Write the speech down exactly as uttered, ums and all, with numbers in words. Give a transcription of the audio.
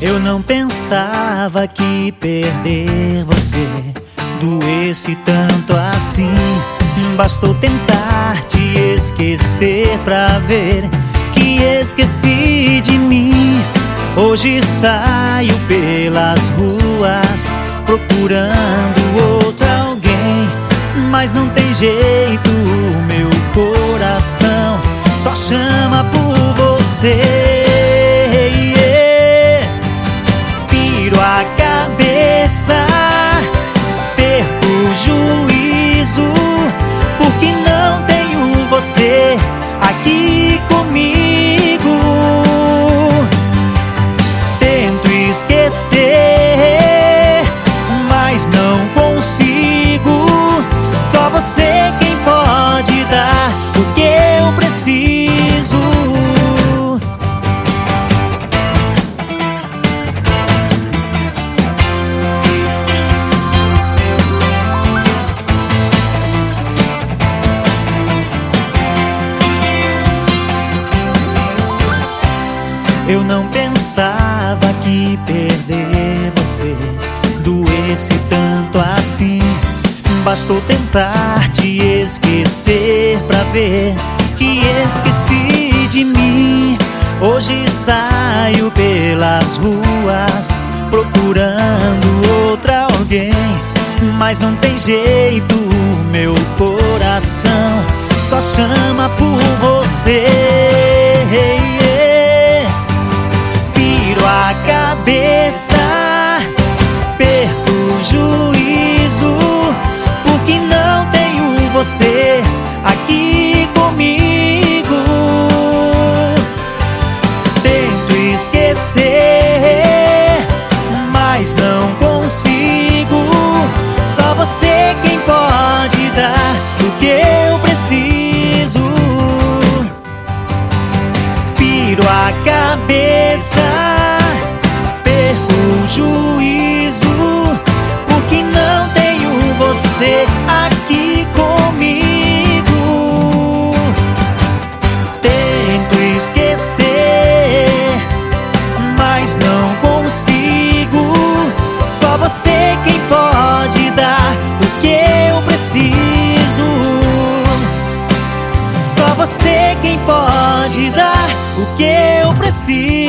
Eu não pensava que perder você doesse tanto assim. Bastou tentar te esquecer pra ver que esqueci de mim. Hoje saio pelas ruas procurando outro alguém, mas não tem jeito, o meu coração só chama por você. Piro a cabeça, perco o juízo, porque não tenho você aqui comigo. Tento esquecer, mas não consigo. Só você quem pode dar o que eu preciso. Eu não pensava que perder você doesse tanto assim. Bastou tentar te esquecer pra ver que esqueci de mim. Hoje saio pelas ruas procurando outra alguém, mas não tem jeito, o meu coração só chama por você. Piro a cabeça, perco o juízo, porque não tenho você aqui comigo. Tento esquecer, mas não consigo. Só você quem pode dar o que eu preciso. Piro a cabeça, perco o juízo, porque não tenho você aqui comigo. Tento esquecer, mas não consigo. Só você quem pode dar o que eu preciso. Só você quem pode dar o que eu preciso.